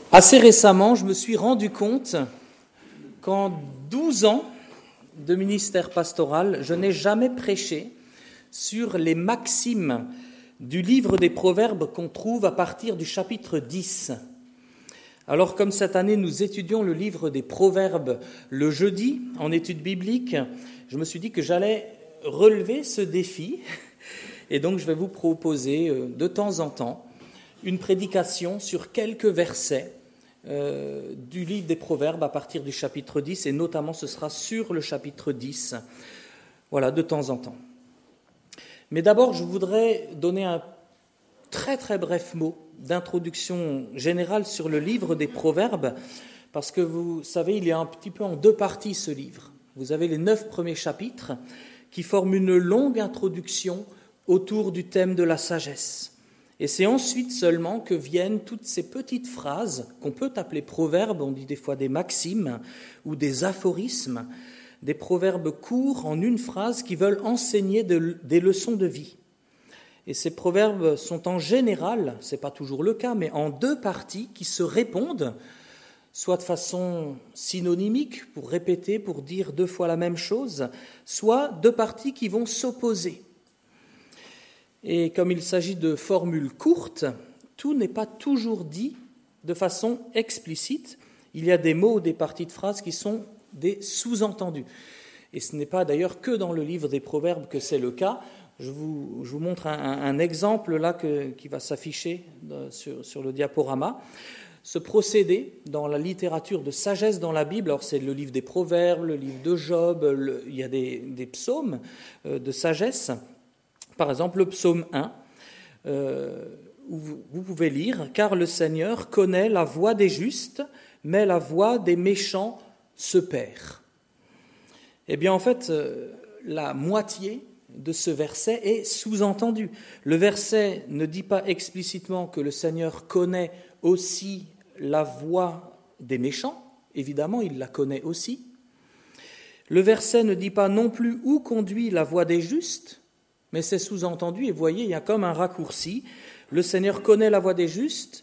Assez récemment, je me suis rendu compte qu'en 12 ans de ministère pastoral, je n'ai jamais prêché sur les maximes du livre des Proverbes qu'on trouve à partir du chapitre 10. Alors, comme cette année, nous étudions le livre des Proverbes le jeudi en études bibliques, je me suis dit que j'allais relever ce défi et donc je vais vous proposer de temps en temps une prédication sur quelques versets du livre des Proverbes à partir du chapitre 10, et notamment ce sera sur le chapitre 10, voilà, de temps en temps. Mais d'abord, je voudrais donner un très très bref mot d'introduction générale sur le livre des Proverbes, parce que vous savez, il est un petit peu en deux parties ce livre. Vous avez les 9 premiers chapitres qui forment une longue introduction autour du thème de la sagesse. Et c'est ensuite seulement que viennent toutes ces petites phrases qu'on peut appeler proverbes, on dit des fois des maximes ou des aphorismes, des proverbes courts en une phrase qui veulent enseigner des leçons de vie. Et ces proverbes sont en général, ce n'est pas toujours le cas, mais en deux parties qui se répondent, soit de façon synonymique, pour répéter, pour dire 2 fois la même chose, soit deux parties qui vont s'opposer. Et comme il s'agit de formules courtes, tout n'est pas toujours dit de façon explicite. Il y a des mots ou des parties de phrases qui sont des sous-entendus. Et ce n'est pas d'ailleurs que dans le livre des Proverbes que c'est le cas. Je vous montre un exemple là qui va s'afficher sur le diaporama. Ce procédé dans la littérature de sagesse dans la Bible, alors c'est le livre des Proverbes, le livre de Job, il y a des psaumes de sagesse. Par exemple, le psaume 1, où vous pouvez lire « Car le Seigneur connaît la voie des justes, mais la voie des méchants se perd. » Eh bien, en fait, la moitié de ce verset est sous-entendue. Le verset ne dit pas explicitement que le Seigneur connaît aussi la voie des méchants. Évidemment, il la connaît aussi. Le verset ne dit pas non plus où conduit la voie des justes, mais c'est sous-entendu, et vous voyez, il y a comme un raccourci. Le Seigneur connaît la voie des justes,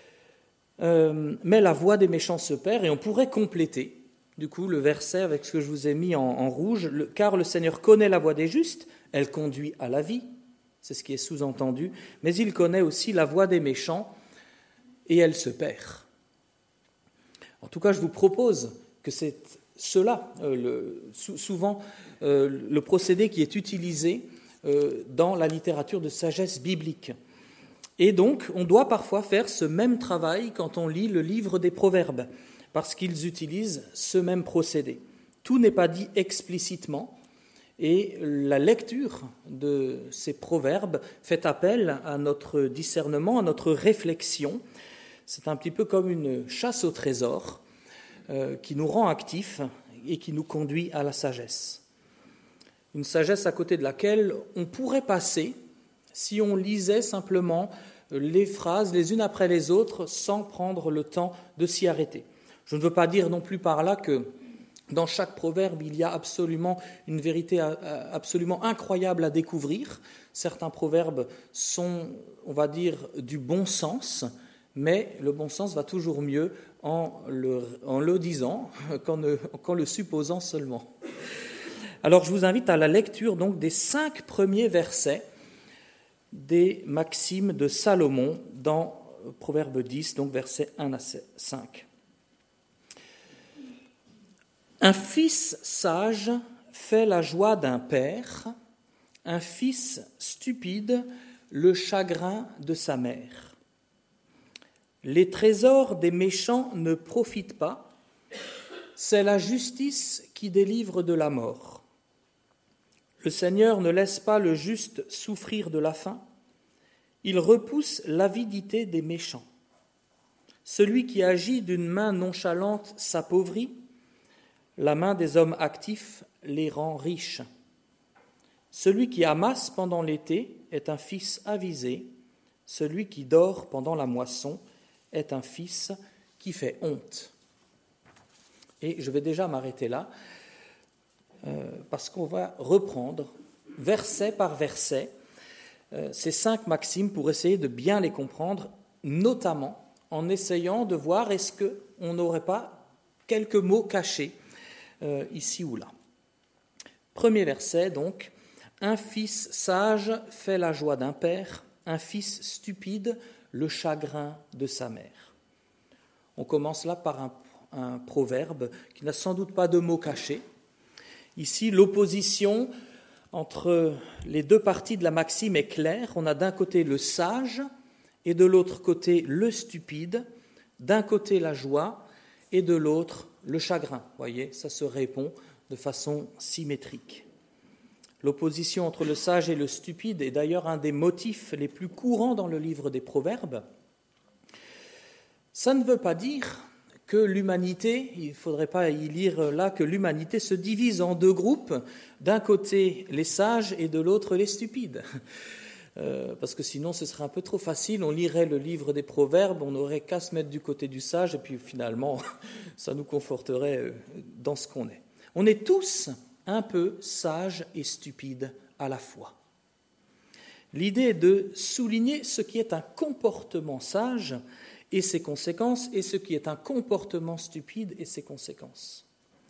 mais la voie des méchants se perd, et on pourrait compléter, du coup, le verset avec ce que je vous ai mis en rouge, car le Seigneur connaît la voie des justes, elle conduit à la vie, c'est ce qui est sous-entendu, mais il connaît aussi la voie des méchants, et elle se perd. En tout cas, je vous propose que c'est cela, souvent, le procédé qui est utilisé dans la littérature de sagesse biblique. Et donc, on doit parfois faire ce même travail quand on lit le livre des Proverbes, parce qu'ils utilisent ce même procédé. Tout n'est pas dit explicitement, et la lecture de ces proverbes fait appel à notre discernement, à notre réflexion. C'est un petit peu comme une chasse au trésor qui nous rend actifs et qui nous conduit à la sagesse. Une sagesse à côté de laquelle on pourrait passer si on lisait simplement les phrases les unes après les autres sans prendre le temps de s'y arrêter. Je ne veux pas dire non plus par là que dans chaque proverbe, il y a absolument une vérité absolument incroyable à découvrir. Certains proverbes sont, on va dire, du bon sens, mais le bon sens va toujours mieux en le disant qu'en le supposant seulement. Alors, je vous invite à la lecture donc des 5 premiers versets des maximes de Salomon dans Proverbe 10, donc versets 1 à 5. Un fils sage fait la joie d'un père, un fils stupide le chagrin de sa mère. Les trésors des méchants ne profitent pas, c'est la justice qui délivre de la mort. Le Seigneur ne laisse pas le juste souffrir de la faim, il repousse l'avidité des méchants. Celui qui agit d'une main nonchalante s'appauvrit, la main des hommes actifs les rend riches. Celui qui amasse pendant l'été est un fils avisé, celui qui dort pendant la moisson est un fils qui fait honte. Et je vais déjà m'arrêter là, parce qu'on va reprendre verset par verset ces 5 maximes pour essayer de bien les comprendre, notamment en essayant de voir est-ce qu'on n'aurait pas quelques mots cachés ici ou là. Premier verset donc, « Un fils sage fait la joie d'un père, un fils stupide le chagrin de sa mère. » On commence là par un proverbe qui n'a sans doute pas de mots cachés. Ici, l'opposition entre les deux parties de la maxime est claire. On a d'un côté le sage et de l'autre côté le stupide, d'un côté la joie et de l'autre le chagrin. Vous voyez, ça se répond de façon symétrique. L'opposition entre le sage et le stupide est d'ailleurs un des motifs les plus courants dans le livre des Proverbes. Ça ne veut pas dire que l'humanité, il ne faudrait pas y lire là que l'humanité se divise en deux groupes, d'un côté les sages et de l'autre les stupides. Parce que sinon ce serait un peu trop facile, on lirait le livre des Proverbes, on n'aurait qu'à se mettre du côté du sage et puis finalement ça nous conforterait dans ce qu'on est. On est tous un peu sages et stupides à la fois. L'idée est de souligner ce qui est un comportement sage et ses conséquences, et ce qui est un comportement stupide et ses conséquences.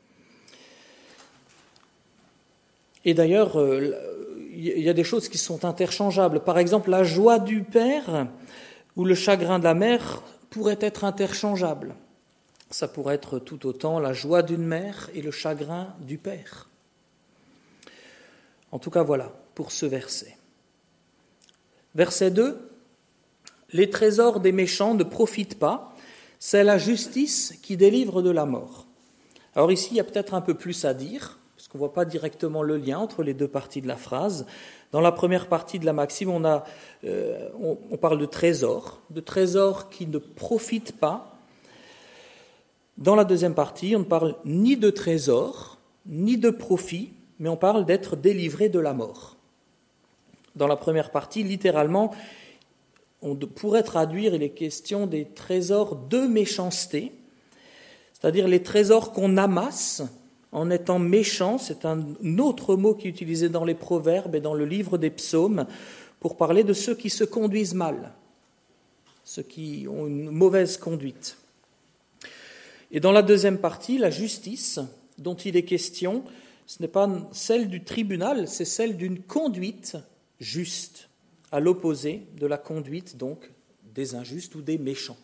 Et d'ailleurs, il y a des choses qui sont interchangeables. Par exemple, la joie du père ou le chagrin de la mère pourraient être interchangeables. Ça pourrait être tout autant la joie d'une mère et le chagrin du père. En tout cas, voilà pour ce verset. Verset 2. Les trésors des méchants ne profitent pas, c'est la justice qui délivre de la mort. Alors ici, il y a peut-être un peu plus à dire, parce qu'on ne voit pas directement le lien entre les deux parties de la phrase. Dans la première partie de la maxime, on parle de trésors qui ne profitent pas. Dans la deuxième partie, on ne parle ni de trésors, ni de profit, mais on parle d'être délivré de la mort. Dans la première partie, littéralement, on pourrait traduire les questions des trésors de méchanceté, c'est-à-dire les trésors qu'on amasse en étant méchant. C'est un autre mot qui est utilisé dans les Proverbes et dans le livre des Psaumes pour parler de ceux qui se conduisent mal, ceux qui ont une mauvaise conduite. Et dans la deuxième partie, la justice dont il est question, ce n'est pas celle du tribunal, c'est celle d'une conduite juste, à l'opposé de la conduite donc des injustes ou des méchants.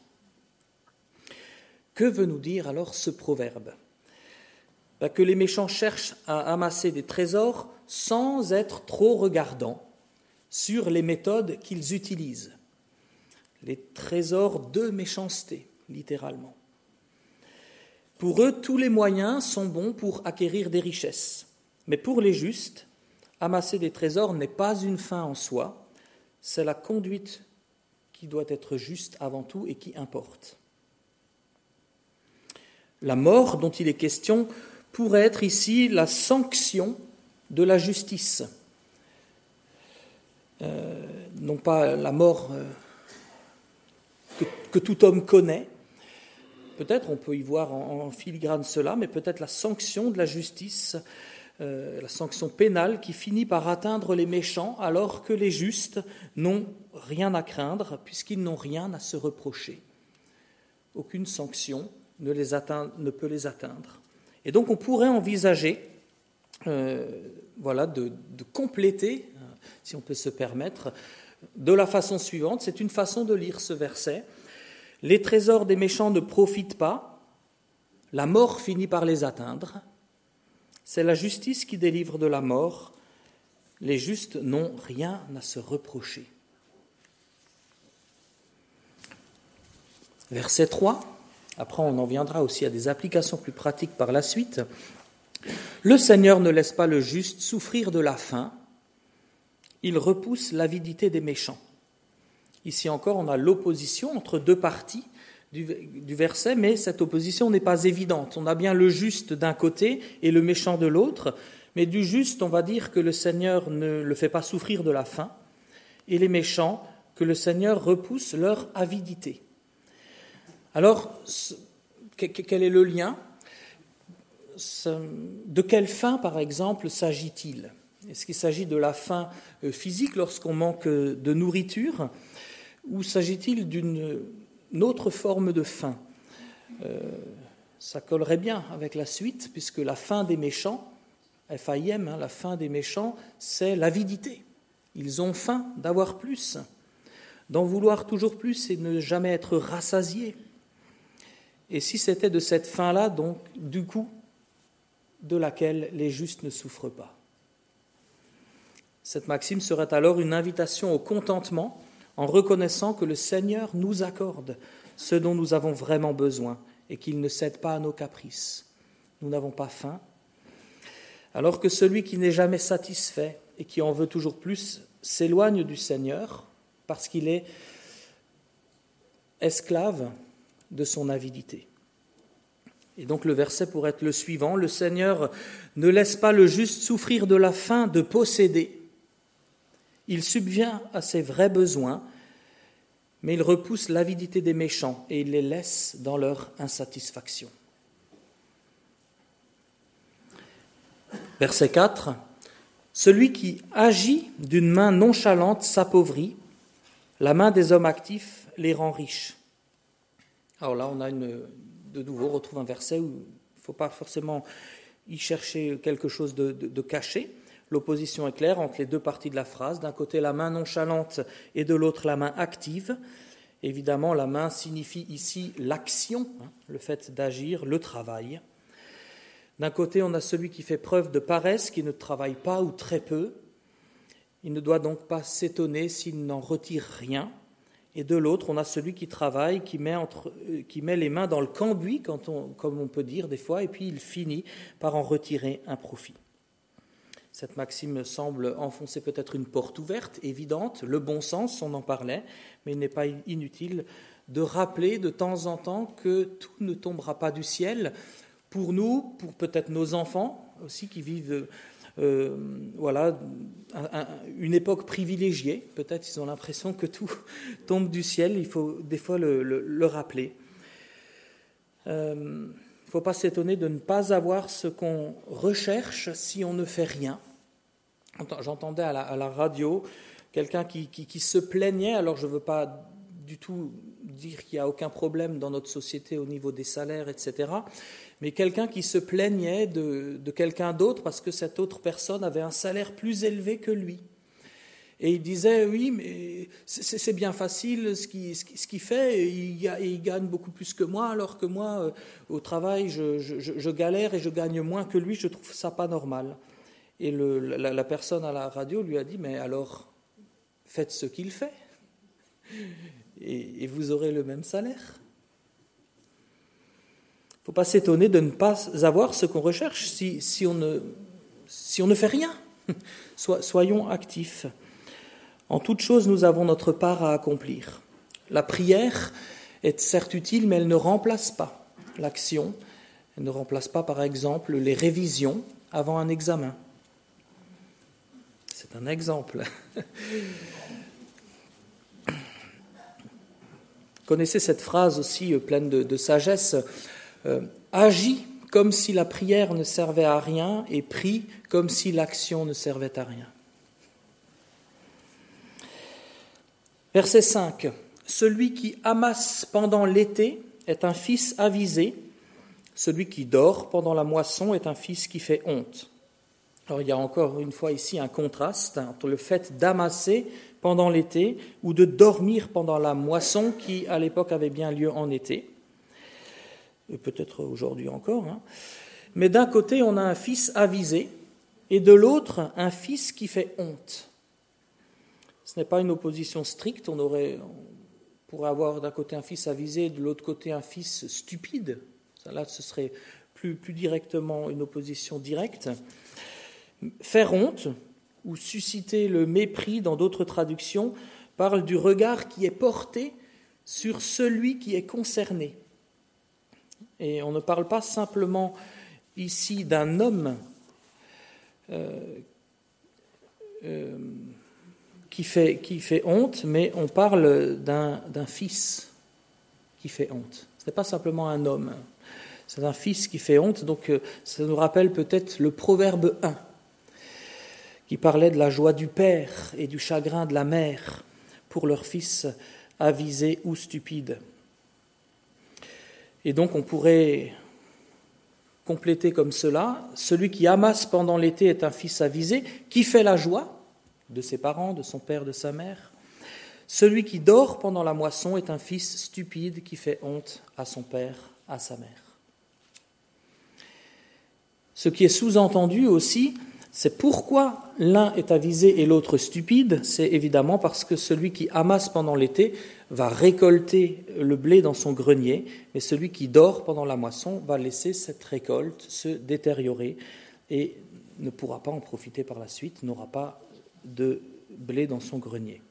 Que veut nous dire alors ce proverbe ? Que les méchants cherchent à amasser des trésors sans être trop regardants sur les méthodes qu'ils utilisent. Les trésors de méchanceté, littéralement. Pour eux, tous les moyens sont bons pour acquérir des richesses. Mais pour les justes, amasser des trésors n'est pas une fin en soi, c'est la conduite qui doit être juste avant tout et qui importe. La mort dont il est question pourrait être ici la sanction de la justice. Non pas la mort que tout homme connaît, peut-être on peut y voir en filigrane cela, mais peut-être la sanction de la justice, la sanction pénale qui finit par atteindre les méchants alors que les justes n'ont rien à craindre puisqu'ils n'ont rien à se reprocher. Aucune sanction ne peut les atteindre. Et donc on pourrait envisager de compléter, si on peut se permettre, de la façon suivante. C'est une façon de lire ce verset. Les trésors des méchants ne profitent pas, la mort finit par les atteindre. C'est la justice qui délivre de la mort. Les justes n'ont rien à se reprocher. Verset 3. Après, on en viendra aussi à des applications plus pratiques par la suite. Le Seigneur ne laisse pas le juste souffrir de la faim. Il repousse l'avidité des méchants. Ici encore, on a l'opposition entre deux parties du verset, mais cette opposition n'est pas évidente. On a bien le juste d'un côté et le méchant de l'autre, mais du juste, on va dire que le Seigneur ne le fait pas souffrir de la faim, et les méchants, que le Seigneur repousse leur avidité. Alors, quel est le lien ? De quelle faim, par exemple, s'agit-il ? Est-ce qu'il s'agit de la faim physique lorsqu'on manque de nourriture ? Ou s'agit-il d'une autre forme de fin. Ça collerait bien avec la suite, puisque la fin des méchants, F-A-I-M, la fin des méchants, c'est l'avidité. Ils ont faim d'avoir plus, d'en vouloir toujours plus et ne jamais être rassasiés. Et si c'était de cette faim-là, donc, du coup, de laquelle les justes ne souffrent pas. Cette maxime serait alors une invitation au contentement, en reconnaissant que le Seigneur nous accorde ce dont nous avons vraiment besoin et qu'il ne cède pas à nos caprices. Nous n'avons pas faim. Alors que celui qui n'est jamais satisfait et qui en veut toujours plus s'éloigne du Seigneur parce qu'il est esclave de son avidité. Et donc le verset pourrait être le suivant: le Seigneur ne laisse pas le juste souffrir de la faim de posséder. Il subvient à ses vrais besoins, mais il repousse l'avidité des méchants et il les laisse dans leur insatisfaction. Verset 4. Celui qui agit d'une main nonchalante s'appauvrit, la main des hommes actifs les rend riches. Alors là, on a de nouveau, on retrouve un verset où il ne faut pas forcément y chercher quelque chose de caché. L'opposition est claire entre les deux parties de la phrase. D'un côté, la main nonchalante et de l'autre, la main active. Évidemment, la main signifie ici l'action, le fait d'agir, le travail. D'un côté, on a celui qui fait preuve de paresse, qui ne travaille pas ou très peu. Il ne doit donc pas s'étonner s'il n'en retire rien. Et de l'autre, on a celui qui travaille, qui met les mains dans le cambouis, comme on peut dire des fois, et puis il finit par en retirer un profit. Cette maxime semble enfoncer peut-être une porte ouverte, évidente, le bon sens, on en parlait, mais il n'est pas inutile de rappeler de temps en temps que tout ne tombera pas du ciel pour nous, pour peut-être nos enfants aussi qui vivent une époque privilégiée. Peut-être ils ont l'impression que tout tombe du ciel, il faut des fois le rappeler. Il ne faut pas s'étonner de ne pas avoir ce qu'on recherche si on ne fait rien. J'entendais à la radio quelqu'un qui se plaignait, alors je ne veux pas du tout dire qu'il n'y a aucun problème dans notre société au niveau des salaires, etc., mais quelqu'un qui se plaignait de quelqu'un d'autre parce que cette autre personne avait un salaire plus élevé que lui. Et il disait, oui, mais c'est bien facile ce qu'il fait, il gagne beaucoup plus que moi, alors que moi, au travail, je galère et je gagne moins que lui, je trouve ça pas normal. Et la personne à la radio lui a dit, mais alors, faites ce qu'il fait, et vous aurez le même salaire. Il ne faut pas s'étonner de ne pas avoir ce qu'on recherche si on ne fait rien. Soyons actifs. En toute chose, nous avons notre part à accomplir. La prière est certes utile, mais elle ne remplace pas l'action. Elle ne remplace pas, par exemple, les révisions avant un examen. C'est un exemple. Connaissez cette phrase aussi pleine de sagesse. Agis comme si la prière ne servait à rien et prie comme si l'action ne servait à rien. Verset 5. Celui qui amasse pendant l'été est un fils avisé. Celui qui dort pendant la moisson est un fils qui fait honte. Alors il y a encore une fois ici un contraste entre le fait d'amasser pendant l'été ou de dormir pendant la moisson qui à l'époque avait bien lieu en été. Et peut-être aujourd'hui encore. Mais d'un côté on a un fils avisé et de l'autre un fils qui fait honte. Ce n'est pas une opposition stricte, on pourrait avoir d'un côté un fils avisé et de l'autre côté un fils stupide. Là, ce serait plus directement une opposition directe. Faire honte ou susciter le mépris dans d'autres traductions parle du regard qui est porté sur celui qui est concerné. Et on ne parle pas simplement ici d'un homme qui fait honte, mais on parle d'un fils qui fait honte. Ce n'est pas simplement un homme, c'est un fils qui fait honte. Donc ça nous rappelle peut-être le Proverbe 1, qui parlait de la joie du père et du chagrin de la mère pour leur fils avisé ou stupide. Et donc on pourrait compléter comme cela: celui qui amasse pendant l'été est un fils avisé, qui fait la joie de ses parents, de son père, de sa mère. Celui qui dort pendant la moisson est un fils stupide qui fait honte à son père, à sa mère. Ce qui est sous-entendu aussi, c'est pourquoi l'un est avisé et l'autre stupide. C'est évidemment parce que celui qui amasse pendant l'été va récolter le blé dans son grenier, mais celui qui dort pendant la moisson va laisser cette récolte se détériorer et ne pourra pas en profiter par la suite, n'aura pas de blé dans son grenier.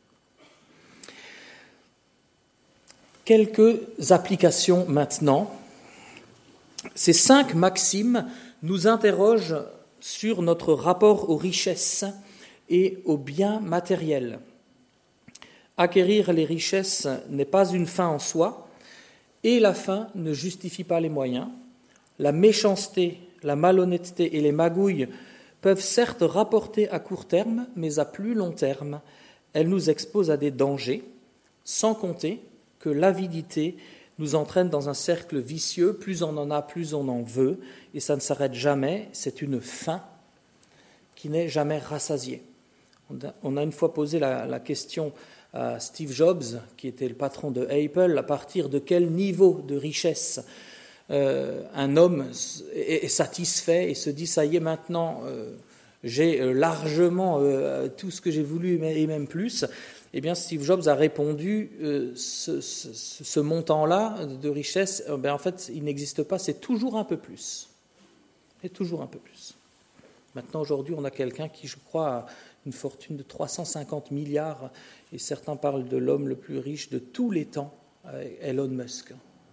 Quelques applications maintenant. Ces 5 maximes nous interrogent sur notre rapport aux richesses et aux biens matériels. Acquérir les richesses n'est pas une fin en soi, et la fin ne justifie pas les moyens. La méchanceté, la malhonnêteté et les magouilles peuvent certes rapporter à court terme, mais à plus long terme, elles nous exposent à des dangers, sans compter que l'avidité nous entraîne dans un cercle vicieux. Plus on en a, plus on en veut, et ça ne s'arrête jamais. C'est une faim qui n'est jamais rassasiée. On a une fois posé la question à Steve Jobs, qui était le patron de Apple, à partir de quel niveau de richesse un homme est satisfait et se dit « ça y est, maintenant, j'ai largement tout ce que j'ai voulu et même plus ». Eh bien, Steve Jobs a répondu ce montant-là de richesse, en fait, il n'existe pas, c'est toujours un peu plus. C'est toujours un peu plus. Maintenant, aujourd'hui, on a quelqu'un qui, je crois, a une fortune de 350 milliards, et certains parlent de l'homme le plus riche de tous les temps, Elon Musk.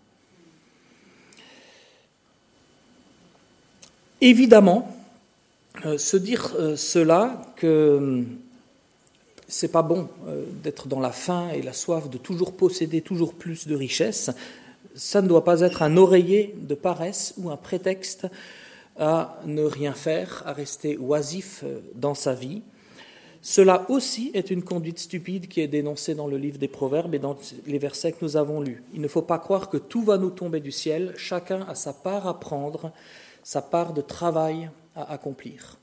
Évidemment, se dire cela, que c'est pas bon d'être dans la faim et la soif de toujours posséder toujours plus de richesses, ça ne doit pas être un oreiller de paresse ou un prétexte à ne rien faire, à rester oisif dans sa vie. Cela aussi est une conduite stupide qui est dénoncée dans le livre des Proverbes et dans les versets que nous avons lus. Il ne faut pas croire que tout va nous tomber du ciel, chacun a sa part à prendre, sa part de travail à accomplir.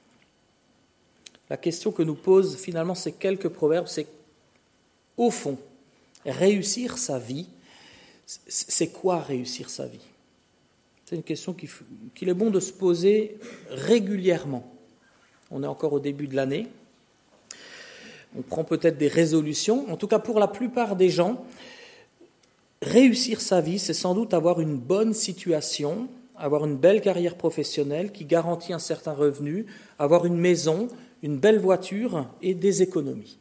La question que nous posent finalement ces quelques proverbes, c'est au fond, réussir sa vie, c'est quoi réussir sa vie ? C'est une question qu'il est bon de se poser régulièrement. On est encore au début de l'année. On prend peut-être des résolutions. En tout cas, pour la plupart des gens, réussir sa vie, c'est sans doute avoir une bonne situation, avoir une belle carrière professionnelle qui garantit un certain revenu, avoir une maison, une belle voiture et des économies.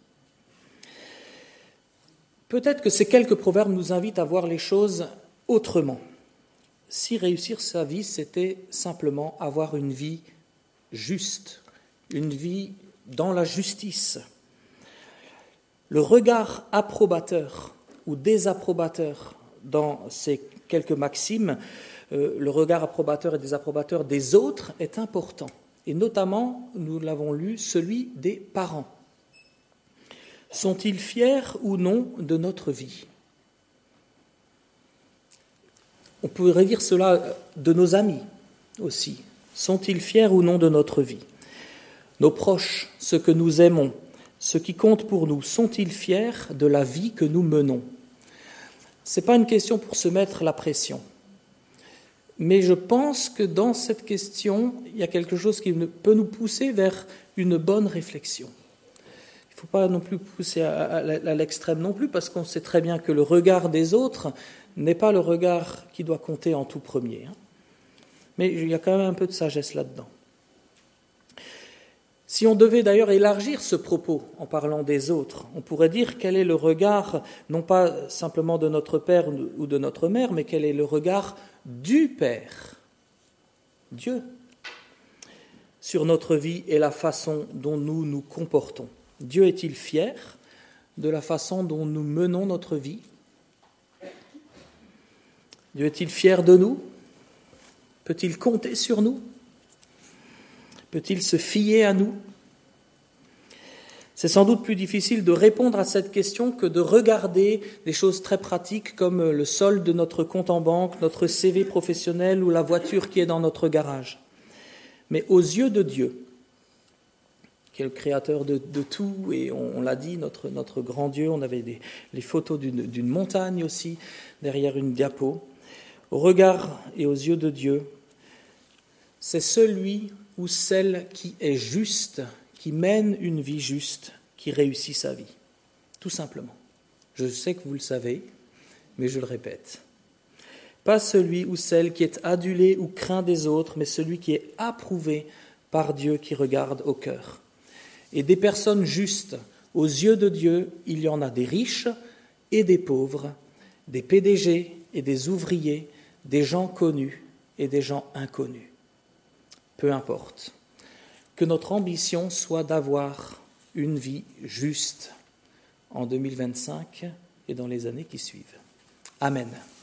Peut-être que ces quelques proverbes nous invitent à voir les choses autrement. Si réussir sa vie, c'était simplement avoir une vie juste, une vie dans la justice. Le regard approbateur ou désapprobateur dans ces quelques maximes, le regard approbateur et désapprobateur des autres est important. Et notamment, nous l'avons lu, celui des parents. Sont-ils fiers ou non de notre vie ? On pourrait dire cela de nos amis aussi. Sont-ils fiers ou non de notre vie ? Nos proches, ceux que nous aimons, ceux qui comptent pour nous, sont-ils fiers de la vie que nous menons ? Ce n'est pas une question pour se mettre la pression. Mais je pense que dans cette question, il y a quelque chose qui peut nous pousser vers une bonne réflexion. Il ne faut pas non plus pousser à l'extrême non plus, parce qu'on sait très bien que le regard des autres n'est pas le regard qui doit compter en tout premier. Mais il y a quand même un peu de sagesse là-dedans. Si on devait d'ailleurs élargir ce propos en parlant des autres, on pourrait dire quel est le regard, non pas simplement de notre père ou de notre mère, mais quel est le regard du Père, Dieu, sur notre vie et la façon dont nous nous comportons. Dieu est-il fier de la façon dont nous menons notre vie ? Dieu est-il fier de nous ? Peut-il compter sur nous ? Peut-il se fier à nous ? C'est sans doute plus difficile de répondre à cette question que de regarder des choses très pratiques comme le solde de notre compte en banque, notre CV professionnel ou la voiture qui est dans notre garage. Mais aux yeux de Dieu, qui est le créateur de tout, et on l'a dit, notre grand Dieu, on avait les photos d'une montagne aussi derrière une diapo. Au regard et aux yeux de Dieu, c'est celui ou celle qui est juste, qui mène une vie juste, qui réussit sa vie. Tout simplement. Je sais que vous le savez, mais je le répète. Pas celui ou celle qui est adulé ou craint des autres, mais celui qui est approuvé par Dieu qui regarde au cœur. Et des personnes justes, aux yeux de Dieu, il y en a des riches et des pauvres, des PDG et des ouvriers, des gens connus et des gens inconnus. Peu importe. Que notre ambition soit d'avoir une vie juste en 2025 et dans les années qui suivent. Amen.